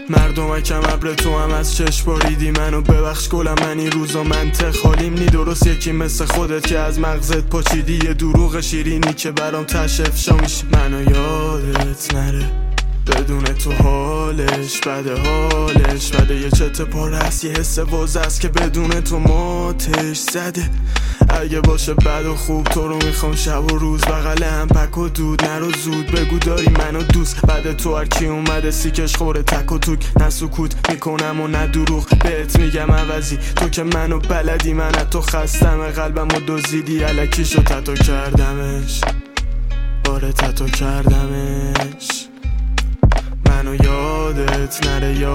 مردم کم ابر تو هم از چشم باریدی منو ببخش گلم، من این روزا منطق حالیم نی درست، یکی مثل خودت که از مغزت پاچیدی، یه دروغ شیرینی که برام تش افشا میشه. منو یادت نره بدون تو حالش بده یه چت پاره است، یه حس واضح است که بدون تو ماتش زده. اگه باشه بد و خوب تو رو میخوام شب و روز، بغل هم پک و دود نرو زود بگو داری منو دوست. بعد تو هر کی اومده سیکش خوره تک و توک، نه سکوت میکنم و نه دروغ بهت میگم عوضی، تو که منو بلدی من از تو خستم، قلبم و دزدیدی الکیشو تتو کردمش، آره تتو کردمش. منو یادت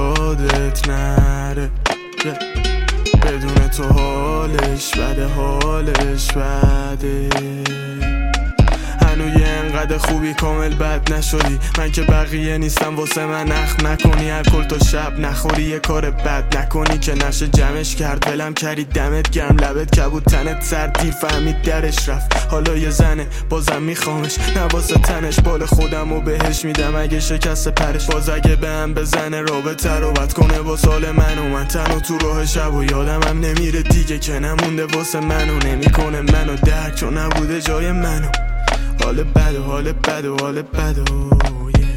نره بدون تو حالش بده. هنو یه انقدر خوبی کامل بد نشدی، من که بقیه نیستم واسه من نخ نکنی، هر کل تو شب نخوری یه کار بد نکنی که نشه جمعش کرد ولم کردی. دمت گرم لبت کبود تنت سرد دیر فهمید درش رفت، حالا یه زنه بازم میخوامش، نه واسه تنش بال خودم و بهش میدم اگه شکست پرش، باز اگه به هم بزنه رابطه رو بد کنه با سال من تنو تو راه شب و یادم هم نمیره دیگه که نمونده واسه منو، نمیکنه منو درک و نبوده جای منو، حال بد و